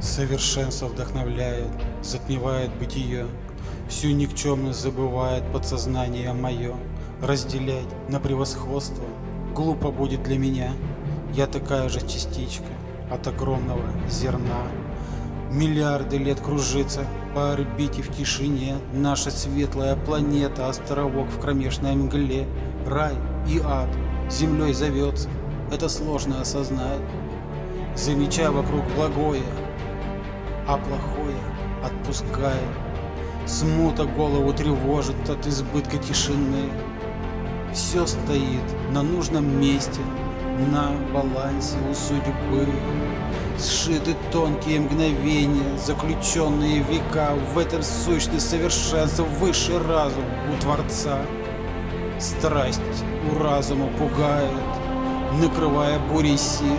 Совершенство вдохновляет, затмевает бытие, всю никчемность забывает подсознание мое. Разделять на превосходство глупо будет для меня. Я такая же частичка от огромного зерна. Миллиарды лет кружится по орбите в тишине наша светлая планета, островок в кромешной мгле. Рай и ад землей зовется, это сложно осознать. Замечая вокруг благое, а плохое отпуская. Смута голову тревожит от избытка тишины. Все стоит на нужном месте, на балансе у судьбы. Сшиты тонкие мгновения, заключенные века. В этой сущность совершенства высший разум у Творца. Страсть у разума пугает, накрывая бурей сил.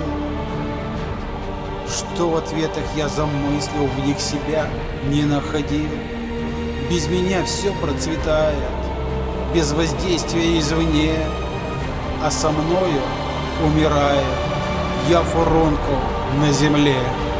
Что в ответах я замыслил, в них себя не находил. Без меня все процветает, без воздействия извне, а со мною умирает я фурункул на земле.